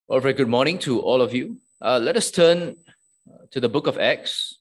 Well, very good morning to all of you. Let us turn to the book of Acts.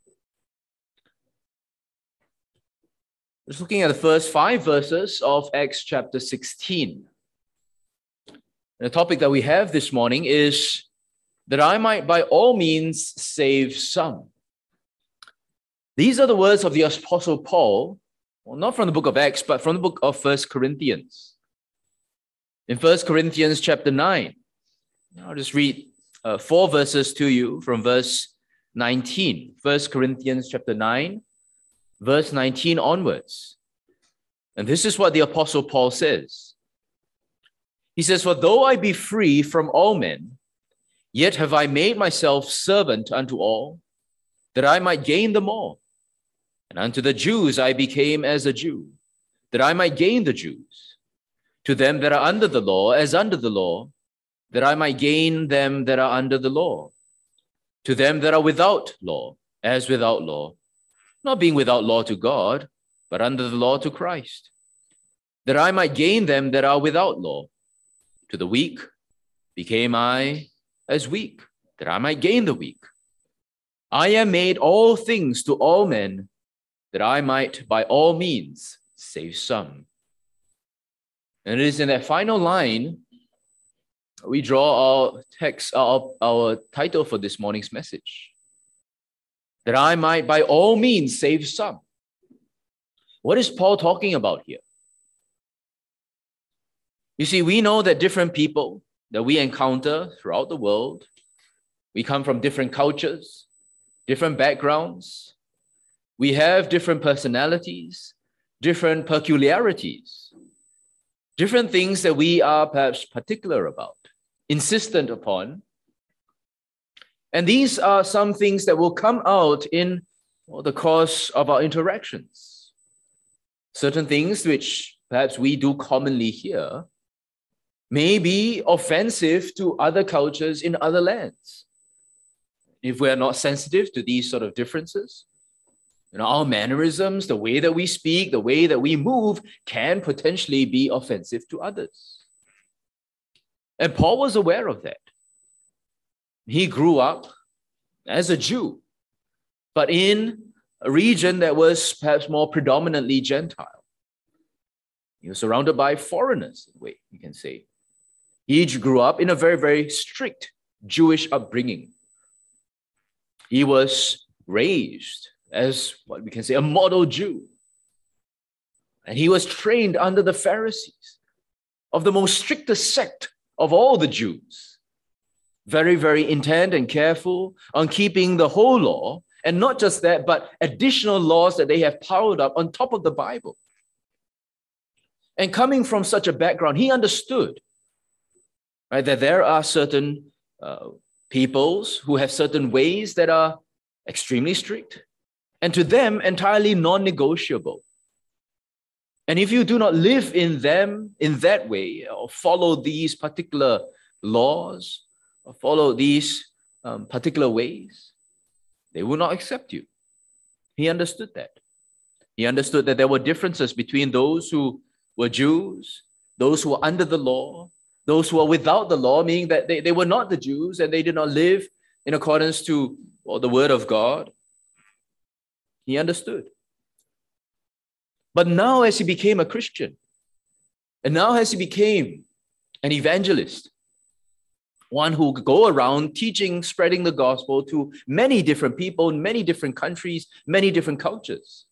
Just looking at the first 5 verses of Acts chapter 16. And the topic that we have this morning is that I might by all means save some. These are the words of the Apostle Paul, well, not from the book of Acts, but from the book of 1 Corinthians. In 1 Corinthians chapter 9, I'll just read 4 verses to you from verse 19. 1 Corinthians chapter 9, verse 19 onwards. And this is what the Apostle Paul says. He says, "For though I be free from all men, yet have I made myself servant unto all, that I might gain them all. And unto the Jews I became as a Jew, that I might gain the Jews. To them that are under the law, as under the law, that I might gain them that are under the law. To them that are without law, as without law, not being without law to God, but under the law to Christ, that I might gain them that are without law. To the weak became I as weak, that I might gain the weak. I am made all things to all men, that I might by all means save some." And it is in that final line we draw our text, our title for this morning's message. That I might by all means save some. What is Paul talking about here? You see, we know that different people that we encounter throughout the world, we come from different cultures, different backgrounds. We have different personalities, different peculiarities, different things that we are perhaps particular about, insistent upon. And these are some things that will come out in the course of our interactions. Certain things which perhaps we do commonly hear may be offensive to other cultures in other lands. If we are not sensitive to these sort of differences, our mannerisms, the way that we speak, the way that we move can potentially be offensive to others. And Paul was aware of that. He grew up as a Jew, but in a region that was perhaps more predominantly Gentile. He was surrounded by foreigners, in a way you can say. He grew up in a very, very strict Jewish upbringing. He was raised as what we can say a model Jew. And he was trained under the Pharisees, of the most strictest sect of all the Jews. Very, very intent and careful on keeping the whole law, and not just that, but additional laws that they have piled up on top of the Bible. And coming from such a background, he understood, right, that there are certain peoples who have certain ways that are extremely strict, and to them entirely non-negotiable. And if you do not live in them in that way, or follow these particular laws, or follow these particular ways, they will not accept you. He understood that. He understood that there were differences between those who were Jews, those who were under the law, those who were without the law, meaning that they were not the Jews and they did not live in accordance to the word of God. He understood. But now as he became a Christian, and now as he became an evangelist, one who could go around teaching, spreading the gospel to many different people in many different countries, many different cultures,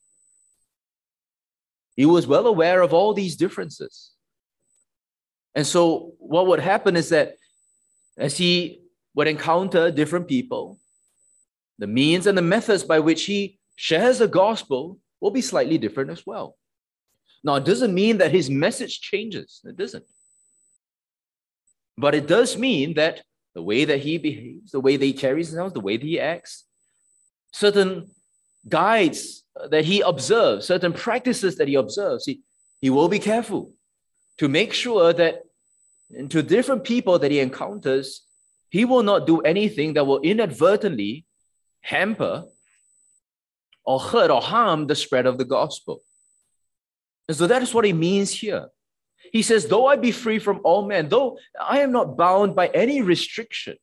he was well aware of all these differences. And so what would happen is that as he would encounter different people, the means and the methods by which he shares the gospel will be slightly different as well. Now, it doesn't mean that his message changes. It doesn't. But it does mean that the way that he behaves, the way that he carries himself, the way that he acts, certain guides that he observes, certain practices that he observes, he will be careful to make sure that to different people that he encounters, he will not do anything that will inadvertently hamper or hurt or harm the spread of the gospel. And so that is what he means here. He says, though I be free from all men, though I am not bound by any restriction,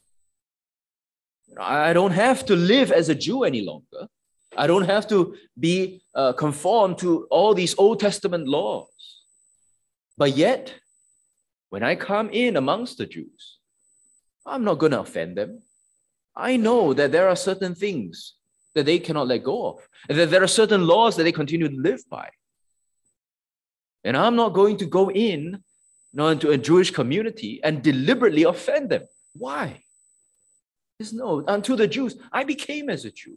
I don't have to live as a Jew any longer. I don't have to be conformed to all these Old Testament laws. But yet, when I come in amongst the Jews, I'm not going to offend them. I know that there are certain things that they cannot let go of, and that there are certain laws that they continue to live by. And I'm not going to go in, into a Jewish community and deliberately offend them. Why? Because no, unto the Jews, I became as a Jew.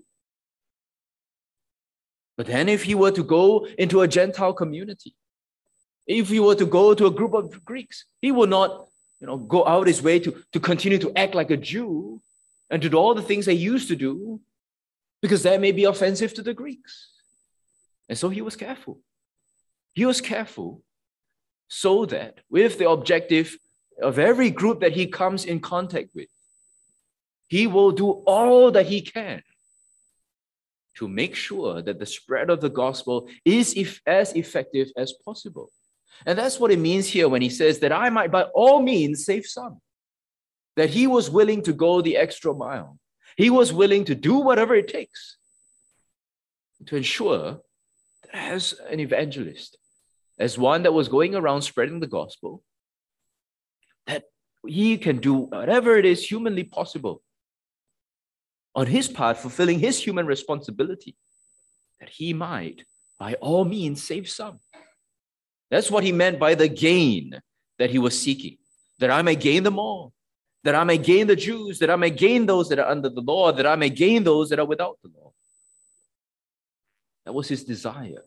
But then if he were to go into a Gentile community, if he were to go to a group of Greeks, he will not go out his way to continue to act like a Jew and to do all the things they used to do, because that may be offensive to the Greeks. And so he was careful. He was careful so that with the objective of every group that he comes in contact with, he will do all that he can to make sure that the spread of the gospel is as effective as possible. And that's what it means here when he says that I might by all means save some. That he was willing to go the extra mile. He was willing to do whatever it takes to ensure that as an evangelist, as one that was going around spreading the gospel, that he can do whatever it is humanly possible on his part, fulfilling his human responsibility, that he might by all means save some. That's what he meant by the gain that he was seeking, that I may gain them all, that I may gain the Jews, that I may gain those that are under the law, that I may gain those that are without the law. That was his desire.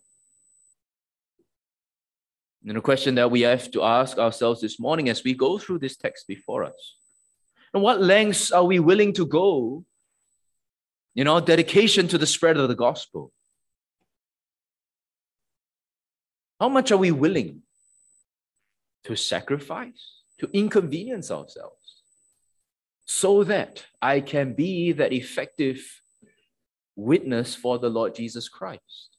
And the question that we have to ask ourselves this morning as we go through this text before us, and what lengths are we willing to go in our dedication to the spread of the gospel? How much are we willing to sacrifice, to inconvenience ourselves, so that I can be that effective witness for the Lord Jesus Christ?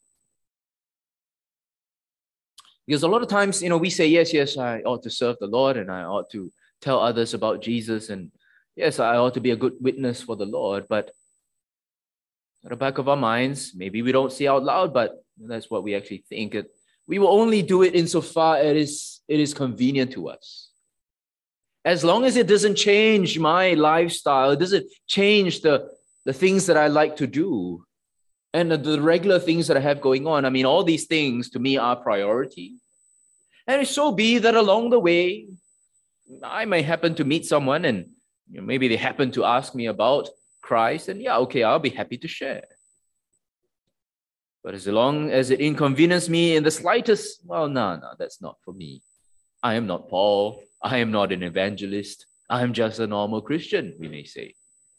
Because a lot of times, we say, yes, I ought to serve the Lord and I ought to tell others about Jesus. And yes, I ought to be a good witness for the Lord. But at the back of our minds, maybe we don't say out loud, but that's what we actually think. We will only do it insofar as it is convenient to us. As long as it doesn't change my lifestyle, it doesn't change the things that I like to do and the regular things that I have going on. I mean, all these things to me are priority. And it so be that along the way, I may happen to meet someone and maybe they happen to ask me about Christ, and okay, I'll be happy to share. But as long as it inconveniences me in the slightest, no, that's not for me. I am not Paul. I am not an evangelist. I am just a normal Christian, we may say.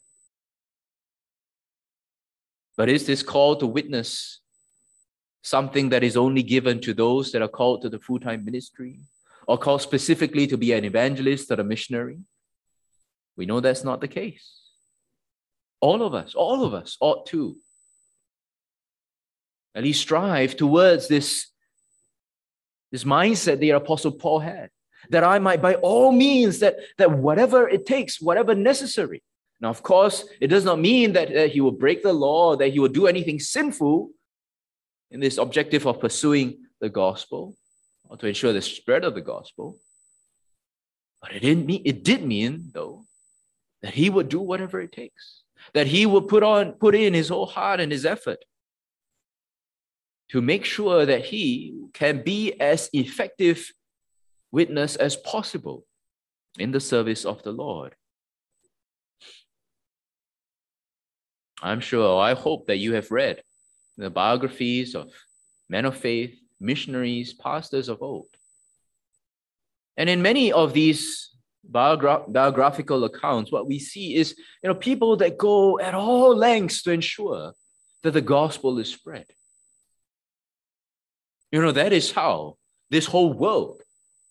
But is this call to witness something that is only given to those that are called to the full-time ministry, or called specifically to be an evangelist or a missionary? We know that's not the case. All of us ought to at least strive towards this mindset the Apostle Paul had, that I might by all means, that whatever it takes, whatever necessary. Now, of course, it does not mean that he will break the law, that he will do anything sinful in this objective of pursuing the gospel or to ensure the spread of the gospel. But it did mean, though, that he would do whatever it takes, that he would put in his whole heart and his effort to make sure that he can be as effective witness as possible in the service of the Lord. I'm sure, I hope that you have read the biographies of men of faith, missionaries, pastors of old. And in many of these biographical accounts, what we see is people that go at all lengths to ensure that the gospel is spread. That is how this whole world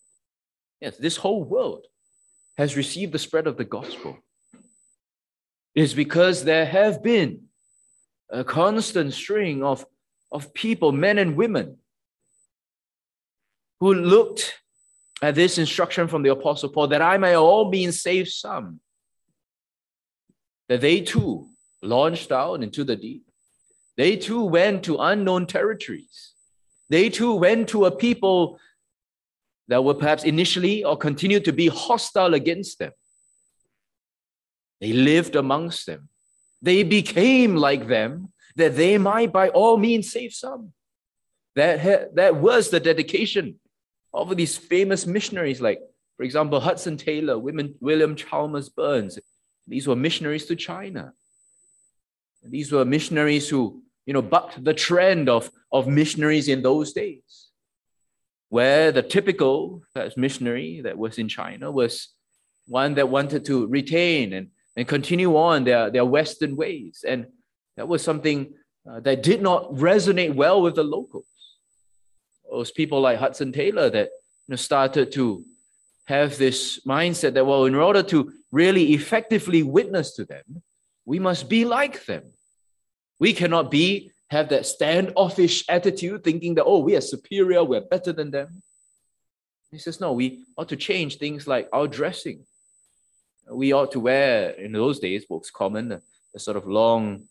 has received the spread of the gospel. It is because there have been a constant string of people, men and women, who looked at this instruction from the Apostle Paul, that I may all means save some, that they too launched out into the deep. They too went to unknown territories. They too went to a people that were perhaps initially or continued to be hostile against them. They lived amongst them. They became like them, that they might by all means save some. That was the dedication of these famous missionaries, like, for example, Hudson Taylor, William Chalmers Burns. These were missionaries to China. These were missionaries who, bucked the trend of missionaries in those days, where the typical missionary that was in China was one that wanted to retain and continue on their Western ways. And that was something that did not resonate well with the locals. Those people like Hudson Taylor that started to have this mindset that, well, in order to really effectively witness to them, we must be like them. We cannot have that standoffish attitude, thinking that, we are superior, we're better than them. He says, no, we ought to change things like our dressing. We ought to wear, in those days, what was common, a sort of long,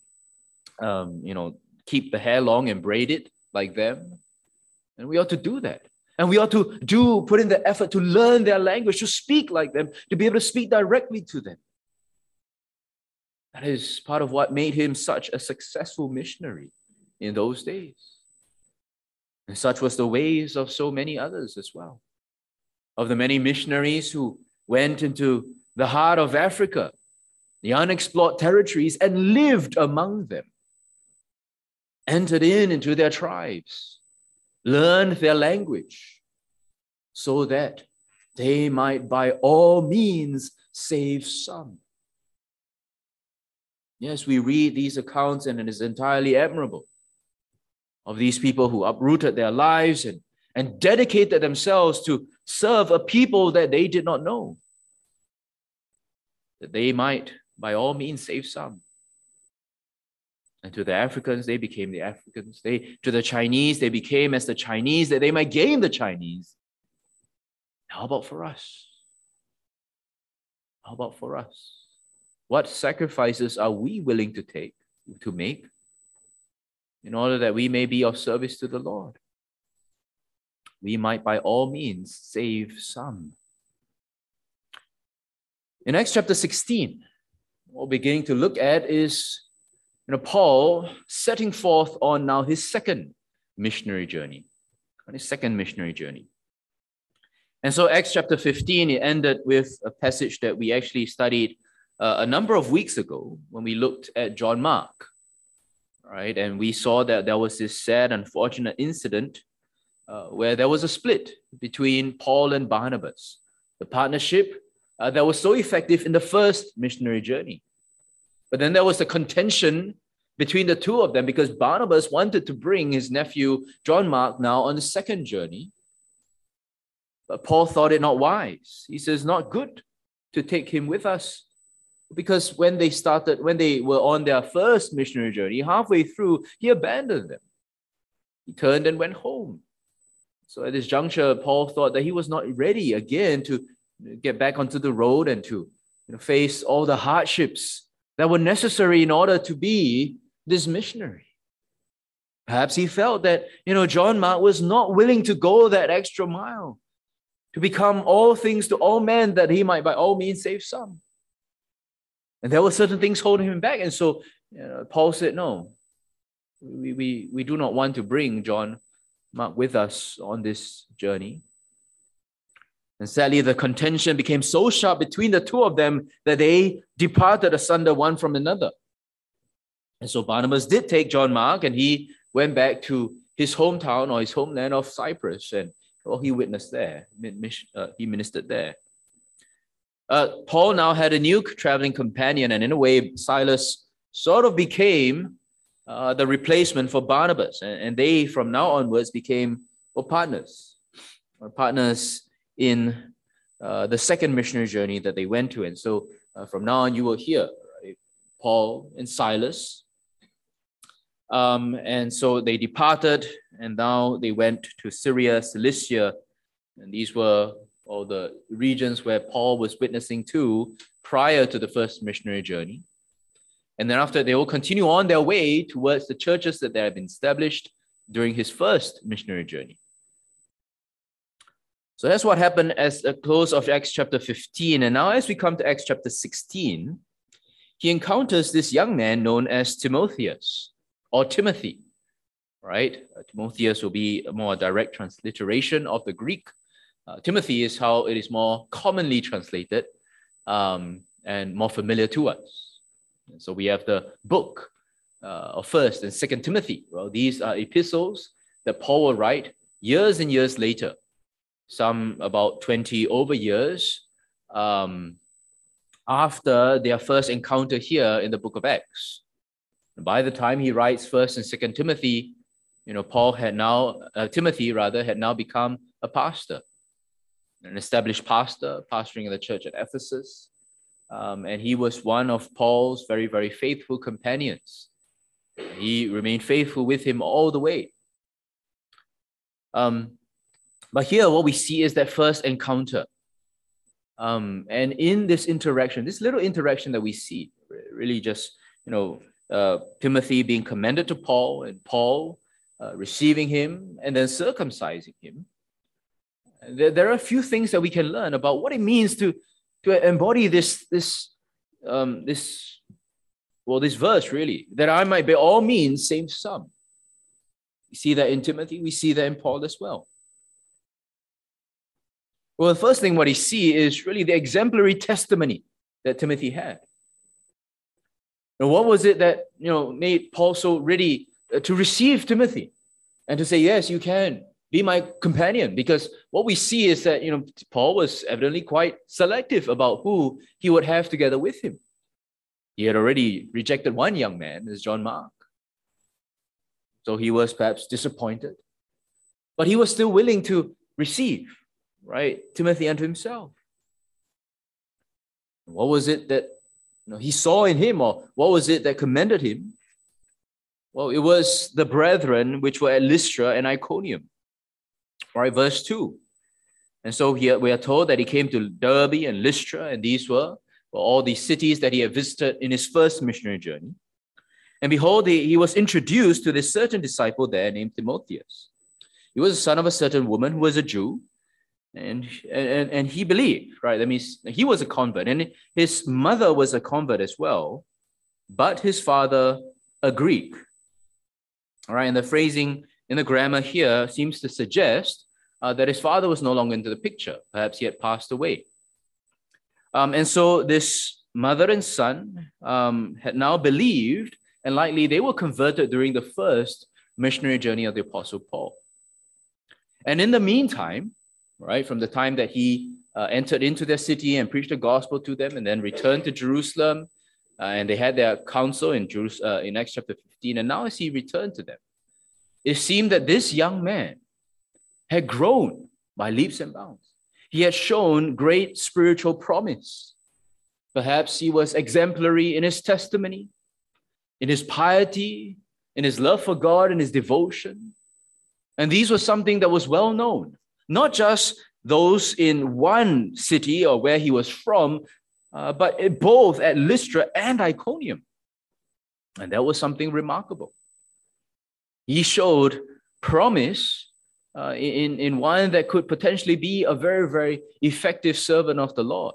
keep the hair long and braid it like them. And we ought to do that. And we ought to put in the effort to learn their language, to speak like them, to be able to speak directly to them. That is part of what made him such a successful missionary in those days. And such was the ways of so many others as well. Of the many missionaries who went into the heart of Africa, the unexplored territories, and lived among them, entered into their tribes, learned their language, so that they might by all means save some. Yes, we read these accounts and it is entirely admirable of these people who uprooted their lives and dedicated themselves to serve a people that they did not know, that they might by all means save some. And to the Africans, they became the Africans. To the Chinese, they became as the Chinese, that they might gain the Chinese. How about for us? How about for us? What sacrifices are we willing to make in order that we may be of service to the Lord? We might by all means save some. In Acts chapter 16, what we're beginning to look at is Paul setting forth on now his second missionary journey. And so Acts chapter 15, it ended with a passage that we actually studied a number of weeks ago when we looked at John Mark, right? And we saw that there was this sad, unfortunate incident where there was a split between Paul and Barnabas, the partnership that was so effective in the first missionary journey. But then there was a contention between the two of them because Barnabas wanted to bring his nephew John Mark now on the second journey. But Paul thought it not wise. He says, not good to take him with us. Because when they were on their first missionary journey, halfway through, he abandoned them. He turned and went home. So at this juncture, Paul thought that he was not ready again to get back onto the road and to face all the hardships that were necessary in order to be this missionary. Perhaps he felt that, John Mark was not willing to go that extra mile to become all things to all men, that he might by all means save some. And there were certain things holding him back. And so Paul said, no, we do not want to bring John Mark with us on this journey. And sadly, the contention became so sharp between the two of them that they departed asunder one from another. And so Barnabas did take John Mark and he went back to his hometown or his homeland of Cyprus. And he witnessed there, he ministered there. Paul now had a new traveling companion, and in a way, Silas sort of became the replacement for Barnabas. And they, from now onwards, became partners in the second missionary journey that they went to. And so from now on, you will hear Paul and Silas. And so they departed, and now they went to Syria, Cilicia, and these were or the regions where Paul was witnessing to prior to the first missionary journey. And then after, they will continue on their way towards the churches that they have been established during his first missionary journey. So that's what happened as a close of Acts chapter 15. And now as we come to Acts chapter 16, he encounters this young man known as Timotheus or Timothy, right? Timotheus will be a more direct transliteration of the Greek. Timothy is how it is more commonly translated and more familiar to us. And so we have the book of 1st and 2nd Timothy. Well, these are epistles that Paul will write years and years later, some about 20 over years after their first encounter here in the book of Acts. And by the time he writes 1st and 2nd Timothy, Timothy had now become a pastor, an established pastor, pastoring in the church at Ephesus. And he was one of Paul's very, very faithful companions. He remained faithful with him all the way. But here what we see is that first encounter. And in this interaction, this little interaction that we see, really just, Timothy being commended to Paul and Paul receiving him and then circumcising him. There are a few things that we can learn about what it means to embody this verse, really, that I might by all means save some. We see that in Timothy, we see that in Paul as well. Well, the first thing what we see is really the exemplary testimony that Timothy had. And what was it that made Paul so ready to receive Timothy and to say, yes, you can be my companion? Because what we see is that Paul was evidently quite selective about who he would have together with him. He had already rejected one young man, as John Mark. So he was perhaps disappointed, but he was still willing to receive, right, Timothy unto himself. What was it that he saw in him, or what was it that commended him? Well, it was the brethren which were at Lystra and Iconium. Right, verse 2. And so here we are told that he came to Derbe and Lystra, and these were all these cities that he had visited in his first missionary journey. And behold, he was introduced to this certain disciple there named Timotheus. He was the son of a certain woman who was a Jew, and he believed, right? That means he was a convert, and his mother was a convert as well, but his father a Greek. All right, and the phrasing in the grammar here seems to suggest that his father was no longer into the picture. Perhaps he had passed away. And so this mother and son had now believed, and likely they were converted during the first missionary journey of the Apostle Paul. And in the meantime, right, from the time that he entered into their city and preached the gospel to them and then returned to Jerusalem, and they had their council in Acts chapter 15, and now as he returned to them, it seemed that this young man had grown by leaps and bounds. He had shown great spiritual promise. Perhaps he was exemplary in his testimony, in his piety, in his love for God, and his devotion. And these were something that was well known, not just those in one city or where he was from, but both at Lystra and Iconium. And that was something remarkable. He showed promise in one that could potentially be a very, very effective servant of the Lord.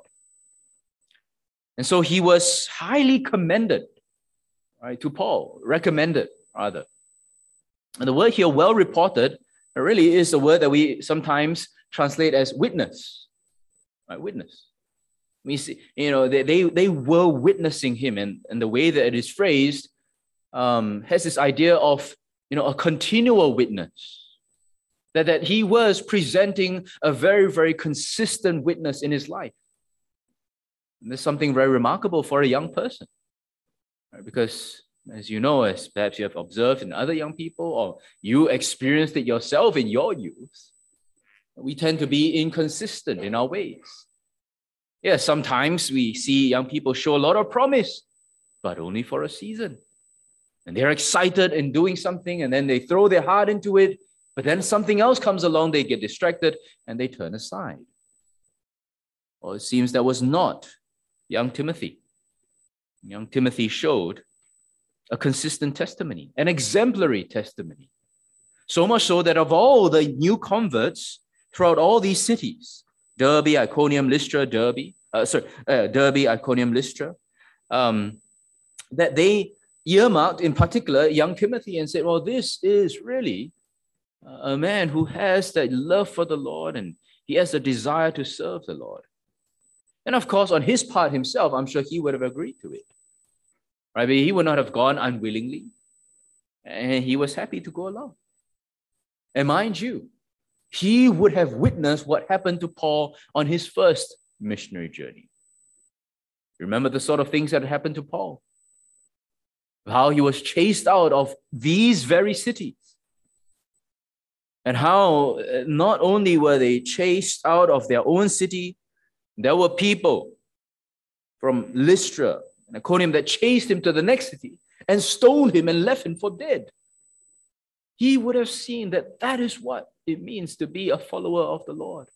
And so he was highly commended, right, to Paul, recommended rather. And the word here, well reported, really is a word that we sometimes translate as witness, right? Witness. We see, they were witnessing him, and the way that it is phrased has this idea of, a continual witness, that he was presenting a very, very consistent witness in his life. And there's something very remarkable for a young person, right? Because as you know, as perhaps you have observed in other young people, or you experienced it yourself in your youth, we tend to be inconsistent in our ways. Yeah, sometimes we see young people show a lot of promise, but only for a season. And they're excited in doing something, and then they throw their heart into it, but then something else comes along, they get distracted, and they turn aside. Or it seems that was not young Timothy. Young Timothy showed a consistent testimony, an exemplary testimony. So much so that of all the new converts throughout all these cities, Derbe, Iconium, Lystra, Derbe, Iconium, Lystra, that they earmarked in particular young Timothy and said, well, this is really a man who has that love for the Lord and he has a desire to serve the Lord. And of course, on his part himself, I'm sure he would have agreed to it. Right? But he would not have gone unwillingly. And he was happy to go along. And mind you, he would have witnessed what happened to Paul on his first missionary journey. Remember the sort of things that happened to Paul? How he was chased out of these very cities. And how not only were they chased out of their own city, there were people from Lystra and Iconium that chased him to the next city and stole him and left him for dead. He would have seen that that is what it means to be a follower of the Lord.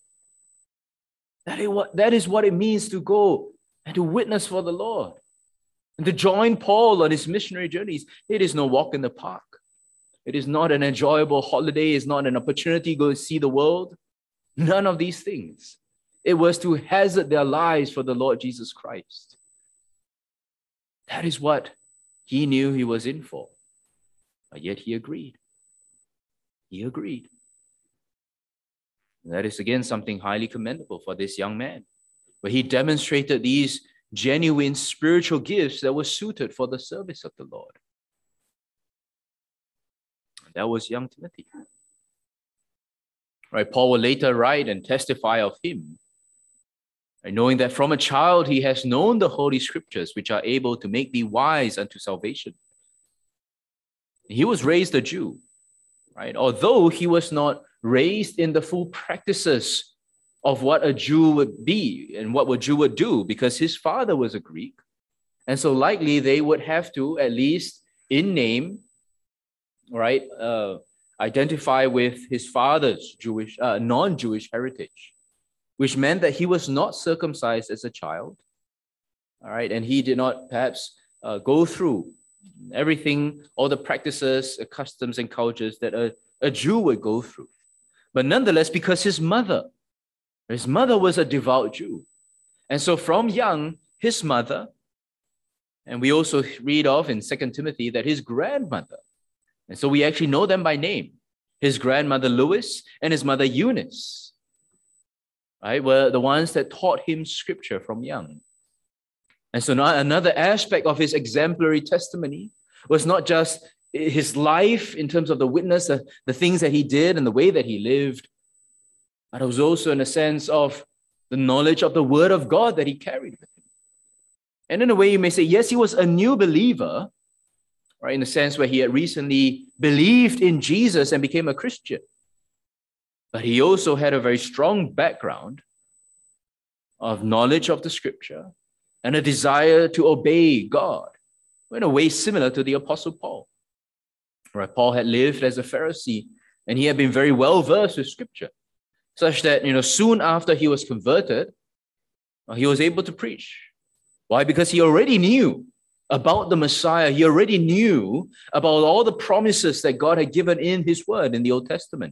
That is what it means to go and to witness for the Lord. And to join Paul on his missionary journeys. It is no walk in the park. It is not an enjoyable holiday. It's not an opportunity to go see the world. None of these things. It was to hazard their lives for the Lord Jesus Christ. That is what he knew he was in for. But yet he agreed. He agreed. And that is again something highly commendable for this young man, where he demonstrated these genuine spiritual gifts that were suited for the service of the Lord. That was young Timothy. Right, Paul will later write and testify of him, right, knowing that from a child he has known the Holy Scriptures, which are able to make thee wise unto salvation. He was raised a Jew, right? Although he was not raised in the full practices of what a Jew would be and what a Jew would do, because his father was a Greek. And so likely they would have to, at least in name, right, identify with his father's Jewish, non-Jewish heritage, which meant that he was not circumcised as a child, all right, and he did not perhaps go through everything, all the practices, customs, and cultures that a Jew would go through. But nonetheless, because his mother was a devout Jew. And so from young, his mother, and we also read of in 2 Timothy that his grandmother, and so we actually know them by name, his grandmother Lois and his mother Eunice, right, were the ones that taught him scripture from young. And so now another aspect of his exemplary testimony was not just his life in terms of the witness, the things that he did and the way that he lived, but it was also in a sense of the knowledge of the word of God that he carried with him. And in a way you may say, yes, he was a new believer, right, in the sense where he had recently believed in Jesus and became a Christian. But he also had a very strong background of knowledge of the scripture and a desire to obey God in a way similar to the Apostle Paul. Right, Paul had lived as a Pharisee and he had been very well versed with scripture, such that, soon after he was converted, he was able to preach. Why? Because he already knew about the Messiah. He already knew about all the promises that God had given in his word in the Old Testament.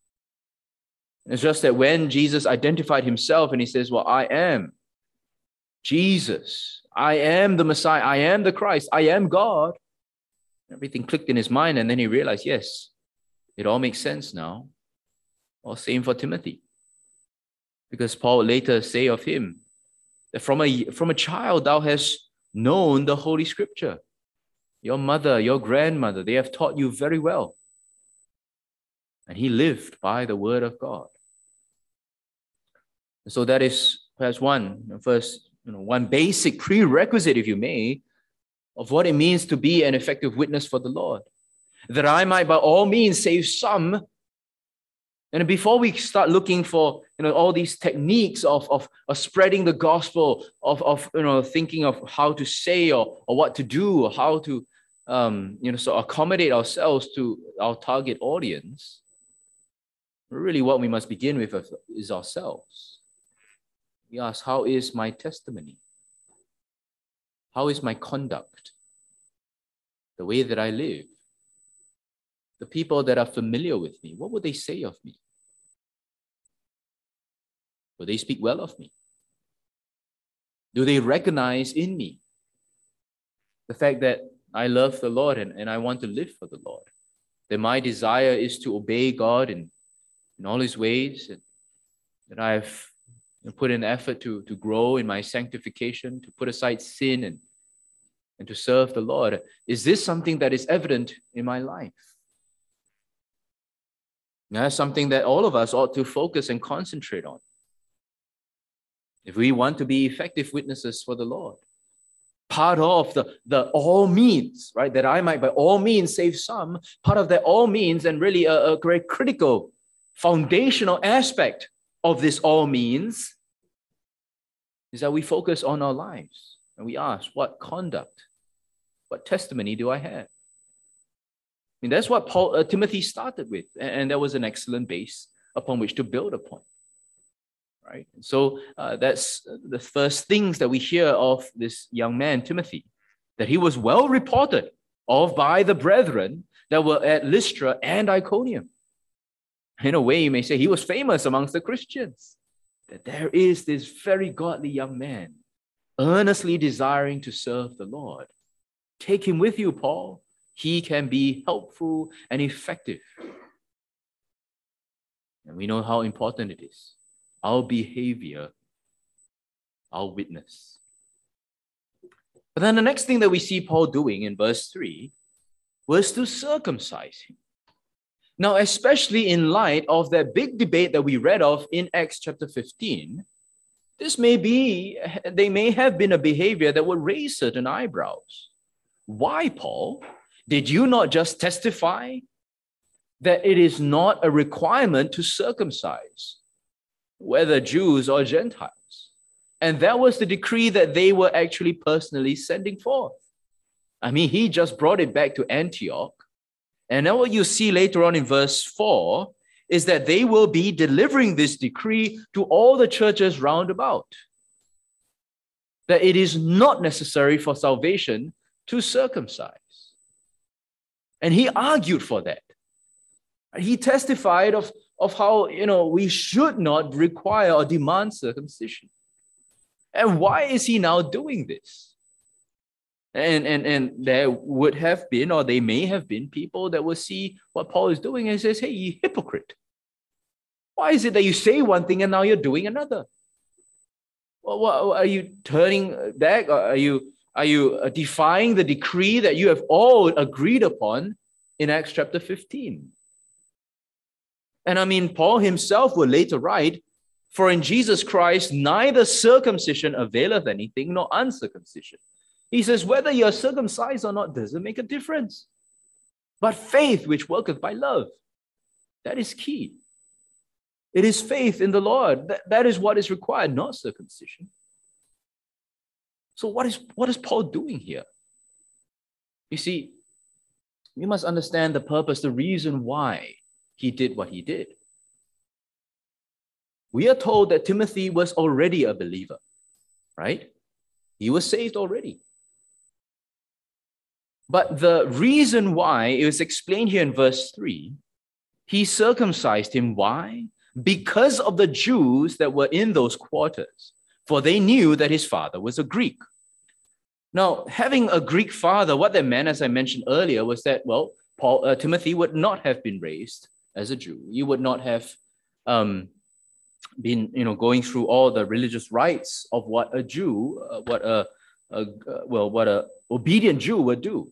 It's just that when Jesus identified himself and he says, well, I am Jesus, I am the Messiah, I am the Christ, I am God, everything clicked in his mind, and then he realized, yes, it all makes sense now. Well, same for Timothy. Because Paul would later say of him that from a child thou hast known the Holy Scripture. Your mother, your grandmother, they have taught you very well. And he lived by the word of God. And so that is perhaps one basic prerequisite, if you may, of what it means to be an effective witness for the Lord. That I might by all means save some. And before we start looking for all these techniques of spreading the gospel, of thinking of how to say or what to do, or how to accommodate ourselves to our target audience, really what we must begin with is ourselves. We ask, how is my testimony? How is my conduct? The way that I live? The people that are familiar with me, what would they say of me? Will they speak well of me? Do they recognize in me the fact that I love the Lord and I want to live for the Lord? That my desire is to obey God in all his ways, and that I've put in effort to grow in my sanctification, to put aside sin and to serve the Lord. Is this something that is evident in my life? That's something that all of us ought to focus and concentrate on if we want to be effective witnesses for the Lord. Part of the all means, right, that I might by all means save some, part of that all means, and really a very critical foundational aspect of this all means, is that we focus on our lives and we ask, what conduct, what testimony do I have? I mean, that's what Timothy started with, and that was an excellent base upon which to build upon. Right? And so that's the first things that we hear of this young man, Timothy, that he was well reported of by the brethren that were at Lystra and Iconium. In a way, you may say he was famous amongst the Christians, that there is this very godly young man earnestly desiring to serve the Lord. Take him with you, Paul. He can be helpful and effective. And we know how important it is. Our behavior, our witness. But then the next thing that we see Paul doing in verse 3 was to circumcise him. Now, especially in light of that big debate that we read of in Acts chapter 15, they may have been a behavior that would raise certain eyebrows. Why, Paul? Did you not just testify that it is not a requirement to circumcise, whether Jews or Gentiles? And that was the decree that they were actually personally sending forth. I mean, he just brought it back to Antioch. And now what you see later on in verse 4 is that they will be delivering this decree to all the churches round about. That it is not necessary for salvation to circumcise. And he argued for that. He testified of how, we should not require or demand circumcision. And why is he now doing this? And there would have been, or they may have been, people that will see what Paul is doing and says, hey, you hypocrite. Why is it that you say one thing and now you're doing another? Well, are you turning back? Or are you defying the decree that you have all agreed upon in Acts chapter 15? And I mean, Paul himself will later write, for in Jesus Christ, neither circumcision availeth anything, nor uncircumcision. He says, whether you're circumcised or not doesn't make a difference. But faith which worketh by love, that is key. It is faith in the Lord. That is what is required, not circumcision. So what is Paul doing here? You see, we must understand the purpose, the reason why he did what he did. We are told that Timothy was already a believer, right? He was saved already. But the reason why, it was explained here in verse 3, he circumcised him. Why? Because of the Jews that were in those quarters, for they knew that his father was a Greek. Now, having a Greek father, what that meant, as I mentioned earlier, was that, Timothy would not have been raised as a Jew. He would not have been, going through all the religious rites of what a Jew, what a obedient Jew would do.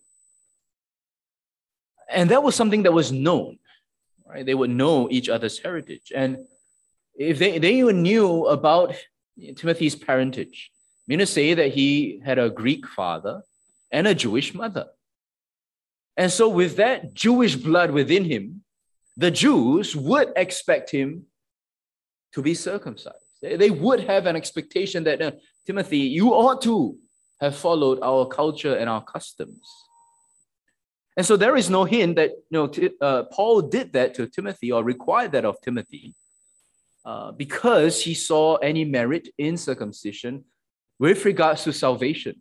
And that was something that was known, right? They would know each other's heritage. And if they even knew about Timothy's parentage, I mean to say that he had a Greek father and a Jewish mother. And so with that Jewish blood within him, the Jews would expect him to be circumcised. They would have an expectation that, Timothy, you ought to have followed our culture and our customs. And so there is no hint that Paul did that to Timothy or required that of Timothy because he saw any merit in circumcision with regards to salvation.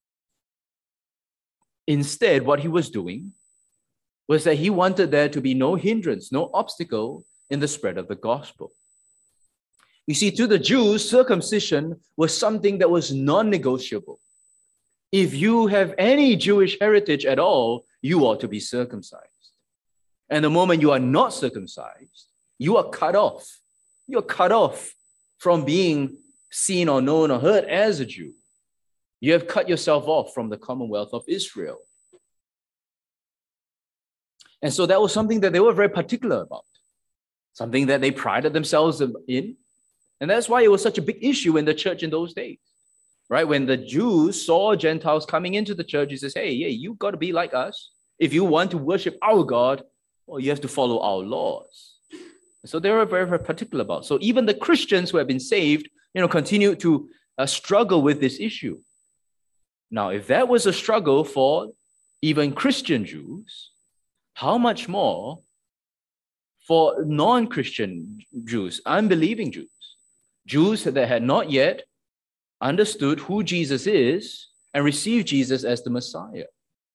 Instead, what he was doing was that he wanted there to be no hindrance, no obstacle in the spread of the gospel. You see, to the Jews, circumcision was something that was non-negotiable. If you have any Jewish heritage at all, you ought to be circumcised. And the moment you are not circumcised, you are cut off. You're cut off from being seen or known or heard as a Jew. You have cut yourself off from the Commonwealth of Israel. And so that was something that they were very particular about, something that they prided themselves in. And that's why it was such a big issue in the church in those days, right? When the Jews saw Gentiles coming into the church, he says, hey, you got to be like us. If you want to worship our God, well, you have to follow our laws. And so they were very, very particular about. So even the Christians who have been saved, continue to struggle with this issue. Now, if that was a struggle for even Christian Jews, how much more for non-Christian Jews, unbelieving Jews, Jews that had not yet understood who Jesus is and received Jesus as the Messiah.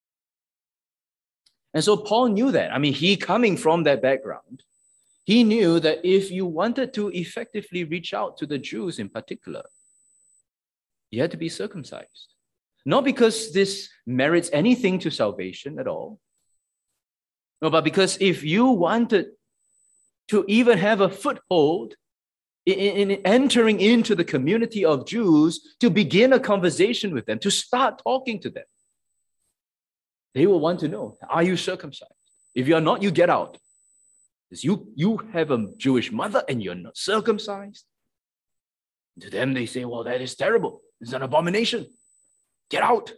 And so Paul knew that. He coming from that background, he knew that if you wanted to effectively reach out to the Jews in particular, you had to be circumcised. Not because this merits anything to salvation at all, no, but because if you wanted to even have a foothold in entering into the community of Jews, to begin a conversation with them, to start talking to them, they will want to know, are you circumcised? If you are not, you get out. Because you have a Jewish mother and you're not circumcised. To them, they say, well, that is terrible. It's an abomination. Get out.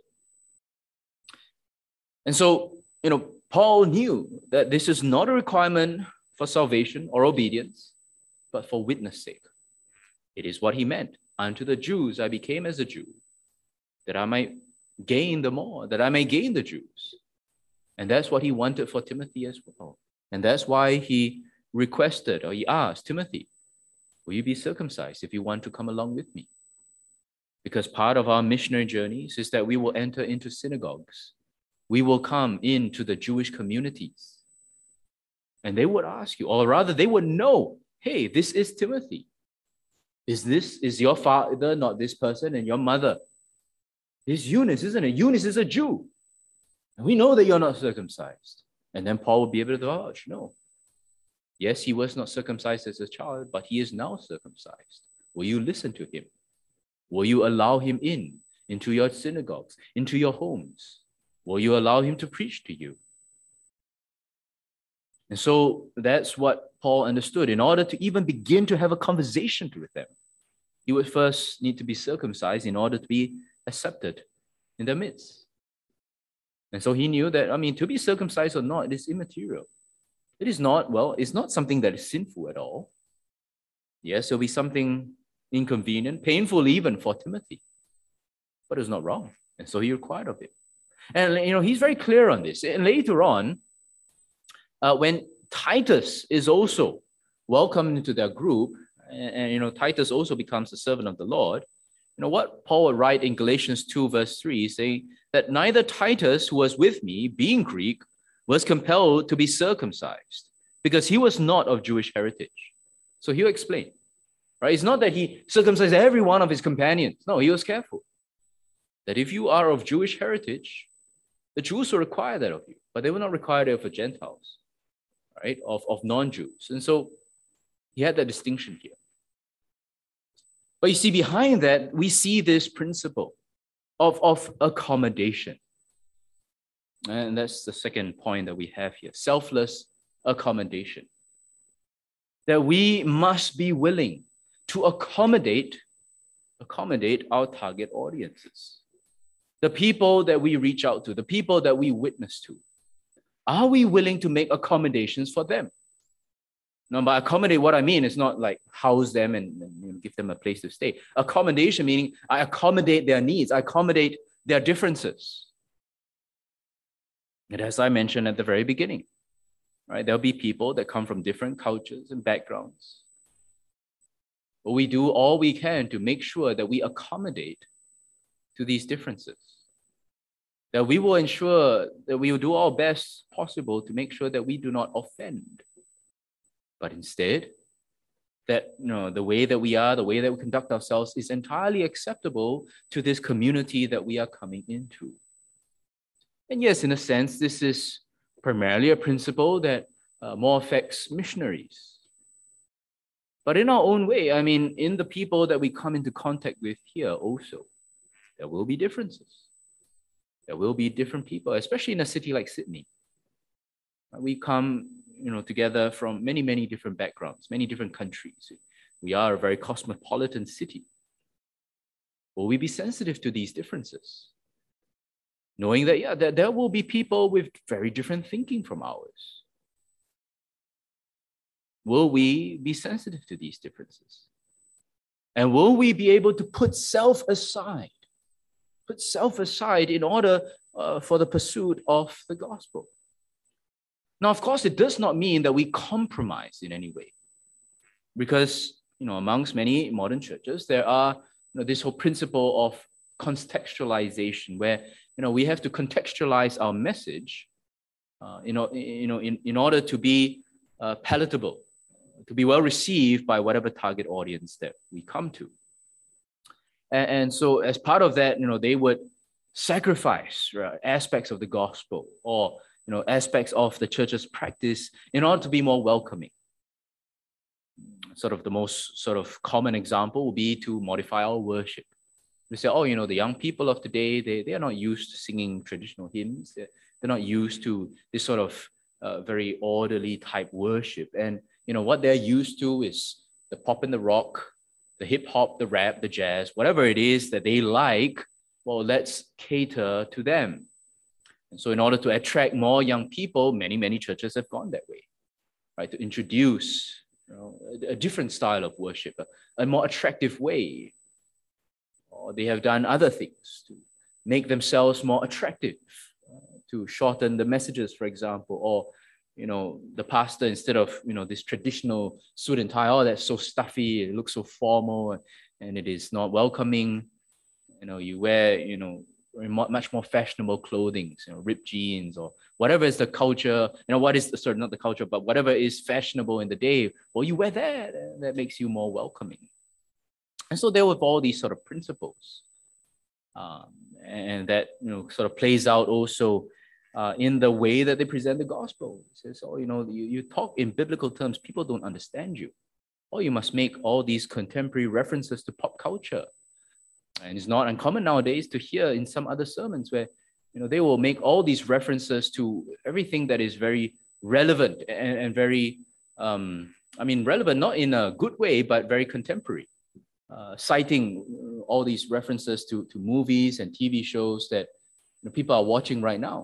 And so, Paul knew that this is not a requirement for salvation or obedience, but for witness sake. It is what he meant. Unto the Jews I became as a Jew, that I might gain the more, that I may gain the Jews. And that's what he wanted for Timothy as well. And that's why he requested, or he asked Timothy, will you be circumcised if you want to come along with me? Because part of our missionary journeys is that we will enter into synagogues. We will come into the Jewish communities. And they would ask you, or rather they would know, hey, this is Timothy. Is your father not this person and your mother? It's Eunice, isn't it? Eunice is a Jew. And we know that you're not circumcised. And then Paul will be able to vouch, no. Yes, he was not circumcised as a child, but he is now circumcised. Will you listen to him? Will you allow him into your synagogues, into your homes? Will you allow him to preach to you? And so that's what Paul understood. In order to even begin to have a conversation with them, he would first need to be circumcised in order to be accepted in their midst. And so he knew that, to be circumcised or not, it is immaterial. It is not, it's not something that is sinful at all. Yes, it'll be something inconvenient, painful even for Timothy, but it's not wrong. And so he required of it. And, he's very clear on this. And later on, when Titus is also welcomed into their group, and Titus also becomes a servant of the Lord, what Paul would write in Galatians 2, verse 3, saying that neither Titus, who was with me, being Greek, was compelled to be circumcised because he was not of Jewish heritage. So he'll explain, right? It's not that he circumcised every one of his companions. No, he was careful that if you are of Jewish heritage, the Jews will require that of you, but they will not require that of Gentiles, right? Of non-Jews. And so he had that distinction here. But you see, behind that, we see this principle of accommodation. And that's the second point that we have here, selfless accommodation. That we must be willing to accommodate our target audiences. The people that we reach out to, the people that we witness to. Are we willing to make accommodations for them? Now, by accommodate, what I mean is not like house them and give them a place to stay. Accommodation meaning I accommodate their needs, I accommodate their differences. And as I mentioned at the very beginning, right, there'll be people that come from different cultures and backgrounds. But we do all we can to make sure that we accommodate to these differences. That we will ensure that we will do our best possible to make sure that we do not offend. But instead, that the way that we are, the way that we conduct ourselves is entirely acceptable to this community that we are coming into. And yes, in a sense, this is primarily a principle that more affects missionaries. But in our own way, I mean, in the people that we come into contact with here also, there will be differences. There will be different people, especially in a city like Sydney. We come together from many, many different backgrounds, many different countries. We are a very cosmopolitan city. Will we be sensitive to these differences? Knowing that, that there will be people with very different thinking from ours. Will we be sensitive to these differences? And will we be able to put self aside in order for the pursuit of the gospel? Now, of course, it does not mean that we compromise in any way, because amongst many modern churches, there are this whole principle of contextualization, where we have to contextualize our message, in order to be palatable, to be well received by whatever target audience that we come to. And so, as part of that, they would sacrifice aspects of the gospel or aspects of the church's practice in order to be more welcoming. Sort of the most common example would be to modify our worship. We say, the young people of today, they are not used to singing traditional hymns. They're not used to this sort of very orderly type worship. And, what they're used to is the pop and the rock, the hip hop, the rap, the jazz, whatever it is that they like, well, let's cater to them. And so in order to attract more young people, many, many churches have gone that way, right? To introduce a different style of worship, a more attractive way. Or they have done other things to make themselves more attractive, to shorten the messages, for example, or the pastor, instead of this traditional suit and tie, that's so stuffy, it looks so formal, and it is not welcoming. You wear much more fashionable clothing, ripped jeans or whatever is the culture. What is not the culture, but whatever is fashionable in the day. Well, you wear that, and that makes you more welcoming. And so there were all these sort of principles, and that sort of plays out also in the way that they present the gospel. It says, you talk in biblical terms, people don't understand you. Or you must make all these contemporary references to pop culture. And it's not uncommon nowadays to hear in some other sermons where they will make all these references to everything that is very relevant and very, relevant not in a good way, but very contemporary. Citing all these references to movies and TV shows that people are watching right now.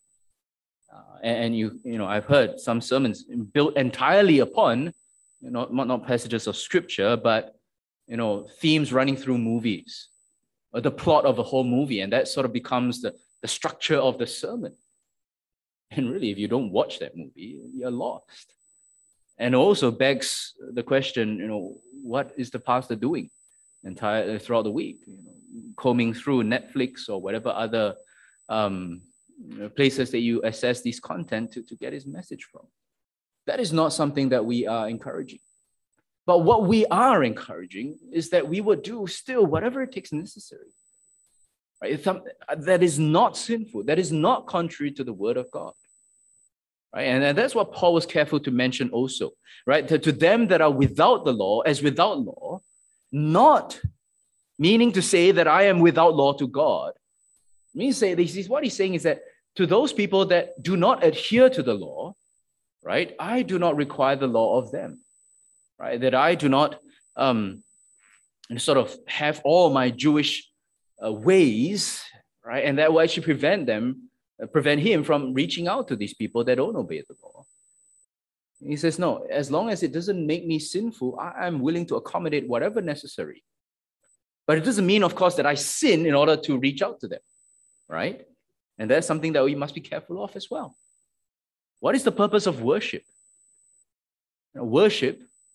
I've heard some sermons built entirely upon not passages of scripture, but themes running through movies, or the plot of a whole movie, and that sort of becomes the structure of the sermon. And really, if you don't watch that movie, you're lost. And also begs the question, what is the pastor doing throughout the week? Combing through Netflix or whatever other places that you access these content to get his message from. That is not something that we are encouraging. But what we are encouraging is that we would do still whatever it takes necessary. Right? That is not sinful. That is not contrary to the word of God. Right? And that's what Paul was careful to mention also. Right? To them that are without the law, as without law, not meaning to say that I am without law to God. What he's saying is that to those people that do not adhere to the law, right, I do not require the law of them, right? That I do not sort of have all my Jewish ways, right? And that will actually prevent him from reaching out to these people that don't obey the law. He says, no, as long as it doesn't make me sinful, I'm willing to accommodate whatever necessary. But it doesn't mean, of course, that I sin in order to reach out to them, right? And that's something that we must be careful of as well. What is the purpose of worship? Worship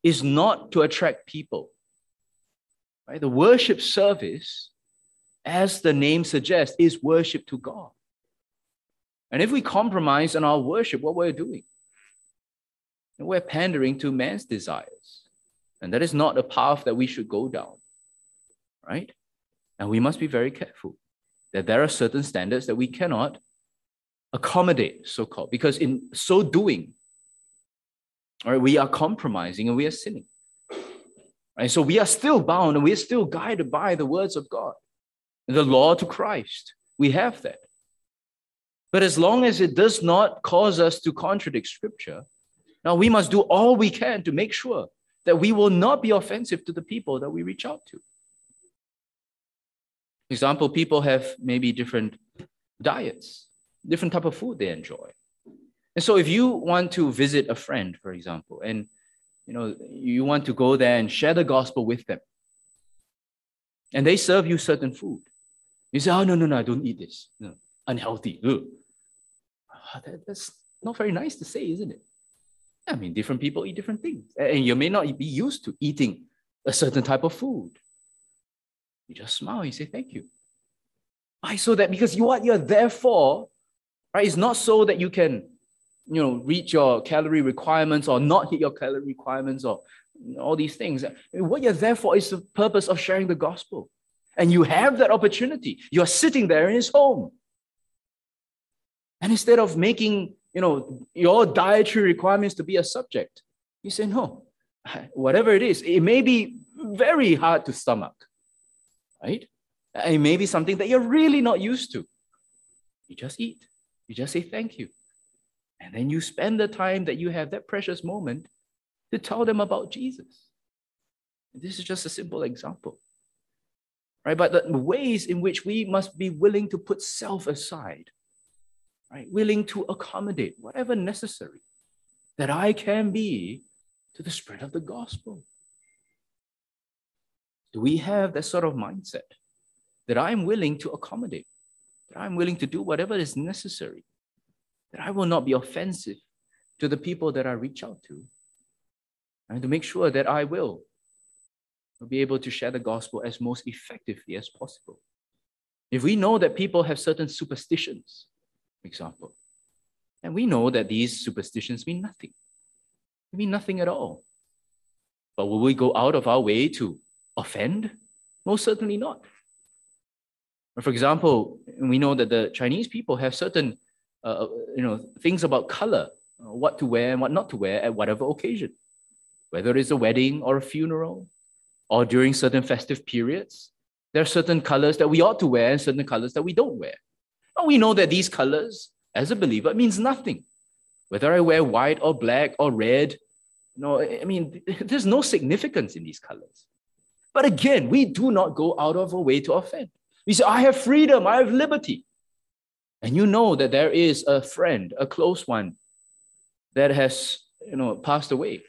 is not to attract people. Right? The worship service, as the name suggests, is worship to God. And if we compromise on our worship, what we're doing? We're pandering to man's desires. And that is not a path that we should go down. Right? And we must be very careful that there are certain standards that we cannot accommodate, so-called, because in so doing, right, we are compromising and we are sinning. Right? So we are still bound and we are still guided by the words of God, the law to Christ. We have that. But as long as it does not cause us to contradict Scripture, now we must do all we can to make sure that we will not be offensive to the people that we reach out to. For example, people have maybe different diets, different type of food they enjoy. And so if you want to visit a friend, for example, and you want to go there and share the gospel with them, and they serve you certain food, you say, oh, no, I don't eat this. No, unhealthy. That's not very nice to say, isn't it? I mean, different people eat different things. And you may not be used to eating a certain type of food. You just smile, you say, thank you. Why? So that because what you're there for, right, is not so that you can, reach your calorie requirements or not hit your calorie requirements or all these things. What you're there for is the purpose of sharing the gospel. And you have that opportunity. You're sitting there in his home. And instead of making, your dietary requirements to be a subject, you say, no, whatever it is, it may be very hard to stomach, right? It may be something that you're really not used to. You just eat. You just say thank you. And then you spend the time that you have, that precious moment, to tell them about Jesus. This is just a simple example. Right? But the ways in which we must be willing to put self aside, right? Willing to accommodate whatever necessary that I can be to the spread of the gospel. Do we have that sort of mindset that I'm willing to accommodate, that I'm willing to do whatever is necessary, that I will not be offensive to the people that I reach out to, and to make sure that I will be able to share the gospel as most effectively as possible? If we know that people have certain superstitions, for example, and we know that these superstitions mean nothing, they mean nothing at all, but will we go out of our way to offend? Most certainly not. For example, we know that the Chinese people have certain things about color, what to wear and what not to wear at whatever occasion, whether it's a wedding or a funeral, or during certain festive periods. There are certain colors that we ought to wear and certain colors that we don't wear. And we know that these colors, as a believer, means nothing. Whether I wear white or black or red, there's no significance in these colors. But again, we do not go out of our way to offend. We say, I have freedom, I have liberty. And you know that there is a friend, a close one, that has passed away.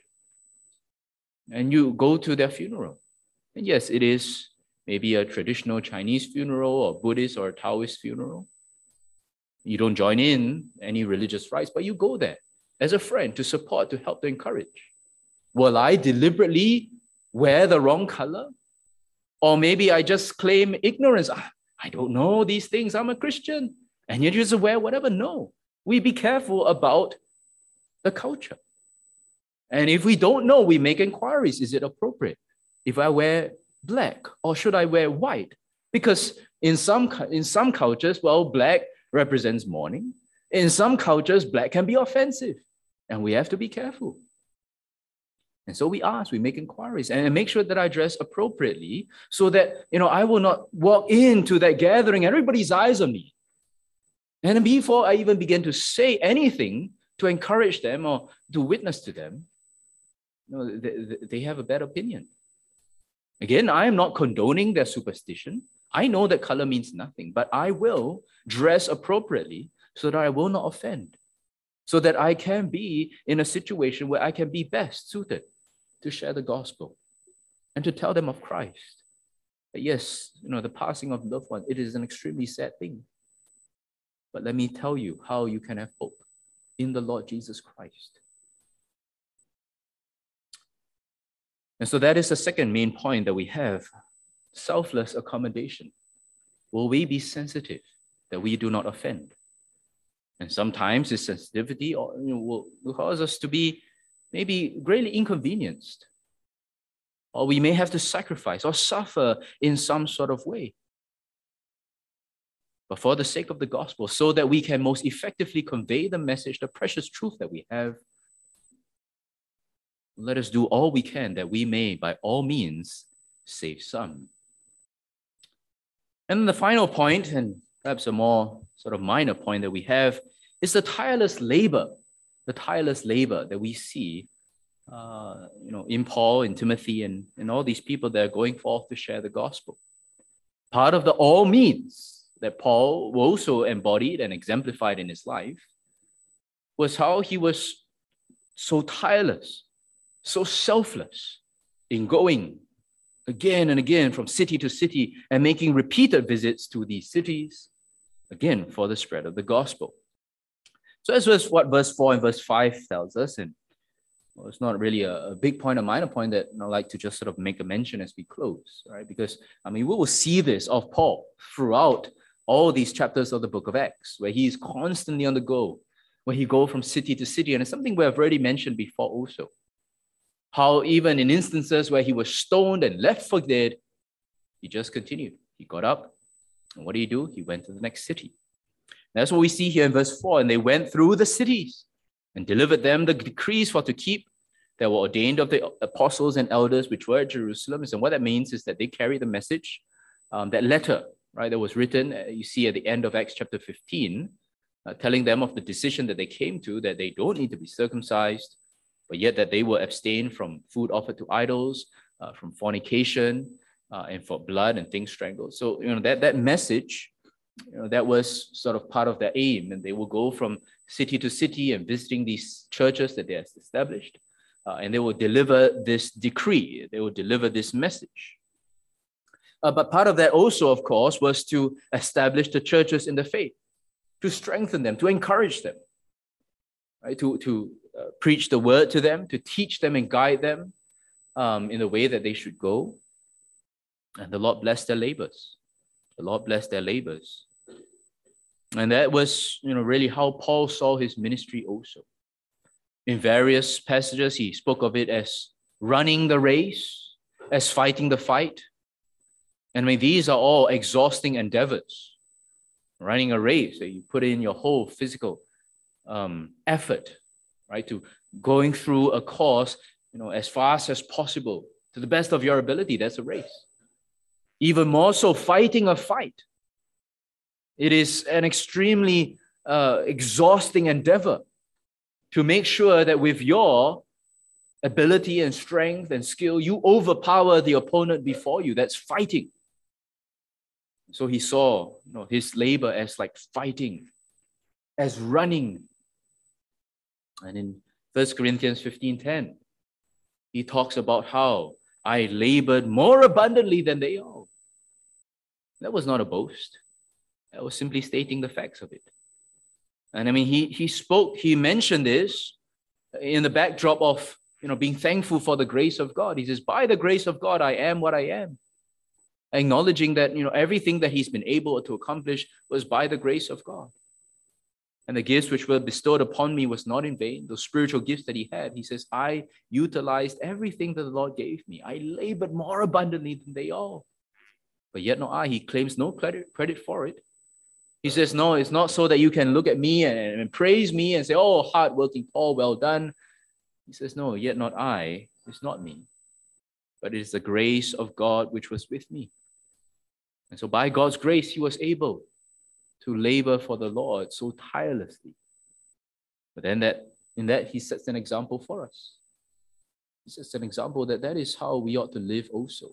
And you go to their funeral. And yes, it is maybe a traditional Chinese funeral or Buddhist or Taoist funeral. You don't join in any religious rites, but you go there as a friend to support, to help, to encourage. Will I deliberately wear the wrong color? Or maybe I just claim ignorance. I don't know these things. I'm a Christian. And you just wear whatever. No. We be careful about the culture. And if we don't know, we make inquiries. Is it appropriate if I wear black or should I wear white? Because in some cultures, black represents mourning. In some cultures, black can be offensive. And we have to be careful. And so we ask, we make inquiries, and make sure that I dress appropriately so that, I will not walk into that gathering, everybody's eyes on me. And before I even begin to say anything to encourage them or to witness to them, they have a bad opinion. Again, I am not condoning their superstition. I know that color means nothing, but I will dress appropriately so that I will not offend, so that I can be in a situation where I can be best suited to share the gospel and to tell them of Christ. But yes, the passing of loved ones, it is an extremely sad thing. But let me tell you how you can have hope in the Lord Jesus Christ. And so that is the second main point that we have, selfless accommodation. Will we be sensitive that we do not offend? And sometimes this sensitivity will cause us to be maybe greatly inconvenienced, or we may have to sacrifice or suffer in some sort of way. But for the sake of the gospel, so that we can most effectively convey the message, the precious truth that we have, let us do all we can that we may, by all means, save some. And the final point, and perhaps a more sort of minor point that we have, is the tireless labor that we see in Paul, in Timothy, and all these people that are going forth to share the gospel. Part of the all means that Paul also embodied and exemplified in his life was how he was so tireless, so selfless in going again and again from city to city and making repeated visits to these cities, again, for the spread of the gospel. So that's what verse 4 and verse 5 tells us. And it's not really a big point, a minor point that I'd like to just sort of make a mention as we close, right? Because, we will see this of Paul throughout all these chapters of the book of Acts, where he is constantly on the go, where he goes from city to city. And it's something we have already mentioned before also. How even in instances where he was stoned and left for dead, he just continued. He got up, and what did he do? He went to the next city. That's what we see here in verse 4. And they went through the cities and delivered them the decrees for to keep that were ordained of the apostles and elders which were at Jerusalem. And what that means is that they carry the message, that letter, right, that was written, you see at the end of Acts chapter 15, telling them of the decision that they came to, that they don't need to be circumcised, but yet that they will abstain from food offered to idols, from fornication, and for blood and things strangled. So, that message, that was sort of part of their aim. And they will go from city to city and visiting these churches that they have established. And they will deliver this decree. They will deliver this message. But part of that also, of course, was to establish the churches in the faith, to strengthen them, to encourage them, right? To preach the word to them, to teach them and guide them in the way that they should go. And the Lord blessed their labors. The Lord blessed their labors. And that was, really how Paul saw his ministry also. In various passages, he spoke of it as running the race, as fighting the fight. And these are all exhausting endeavors. Running a race, that you put in your whole physical effort, right, to going through a course, as fast as possible, to the best of your ability. That's a race. Even more so, fighting a fight. It is an extremely exhausting endeavor to make sure that with your ability and strength and skill, you overpower the opponent before you. That's fighting. So he saw his labor as like fighting, as running. And in 1 Corinthians 15:10, he talks about how I labored more abundantly than they all. That was not a boast. That was simply stating the facts of it. And he mentioned this in the backdrop of, being thankful for the grace of God. He says, by the grace of God, I am what I am. Acknowledging that, everything that he's been able to accomplish was by the grace of God. And the gifts which were bestowed upon me was not in vain. Those spiritual gifts that he had, he says, I utilized everything that the Lord gave me. I labored more abundantly than they all. But yet not I. He claims no credit for it. He says, no, it's not so that you can look at me and praise me and say, oh, hardworking Paul, well done. He says, no, yet not I. It's not me. But it is the grace of God which was with me. And so by God's grace, he was able to labor for the Lord so tirelessly. But then in that he sets an example for us. He sets an example that is how we ought to live also.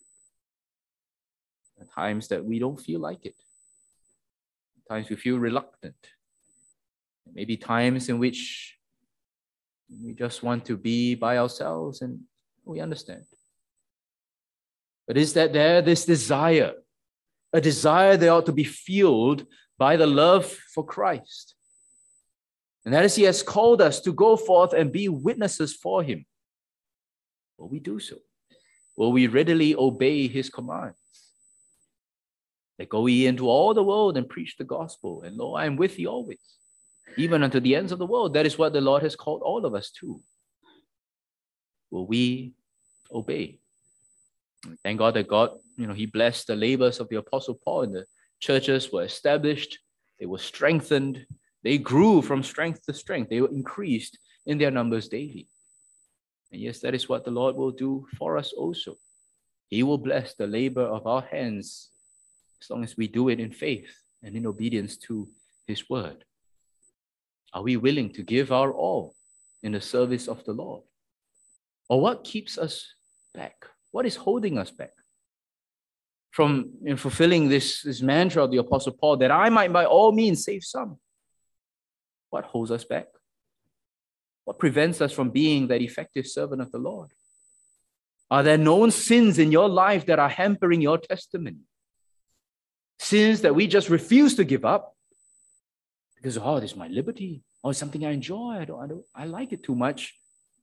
At times that we don't feel like it. At times we feel reluctant. Maybe times in which we just want to be by ourselves, and we understand. But is that there this desire, a desire that ought to be fueled by the love for Christ? And that is, he has called us to go forth and be witnesses for him. Well, we do so. will we readily obey his commands? That go ye into all the world and preach the gospel, and lo, I am with you always, even unto the ends of the world. That is what the Lord has called all of us to. Will we obey? Thank God that God, he blessed the labors of the Apostle Paul, and the churches were established, they were strengthened, they grew from strength to strength, they were increased in their numbers daily. And yes, that is what the Lord will do for us also. He will bless the labor of our hands as long as we do it in faith and in obedience to his word. Are we willing to give our all in the service of the Lord? Or what keeps us back? What is holding us back from fulfilling this mantra of the Apostle Paul, that I might by all means save some? What holds us back? What prevents us from being that effective servant of the Lord? Are there known sins in your life that are hampering your testimony? Sins that we just refuse to give up because, this is my liberty. It's something I enjoy. I like it too much.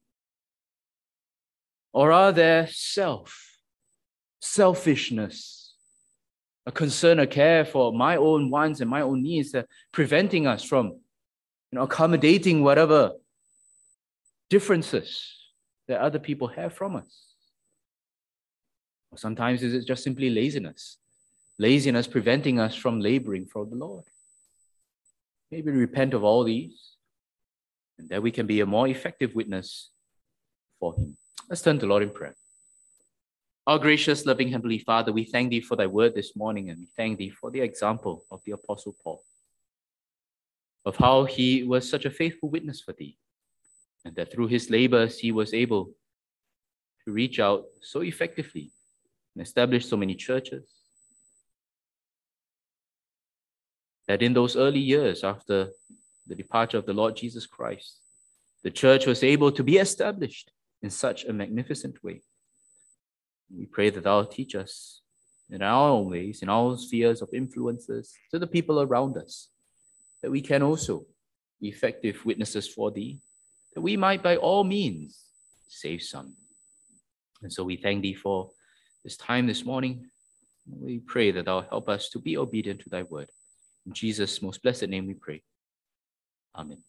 Or are there selfishness, a concern, a care for my own wants and my own needs that preventing us from accommodating whatever differences that other people have from us? Or sometimes is it just simply laziness? Laziness preventing us from laboring for the Lord. Maybe repent of all these, and that we can be a more effective witness for him. Let's turn to the Lord in prayer. Our gracious, loving Heavenly Father, we thank thee for thy word this morning, and we thank thee for the example of the Apostle Paul, of how he was such a faithful witness for thee, and that through his labors he was able to reach out so effectively and establish so many churches, that in those early years after the departure of the Lord Jesus Christ, the church was able to be established in such a magnificent way. We pray that thou teach us in our own ways, in our spheres of influences, to the people around us, that we can also be effective witnesses for thee, that we might by all means save some. And so we thank thee for this time this morning. We pray that thou help us to be obedient to thy word. In Jesus' most blessed name we pray. Amen.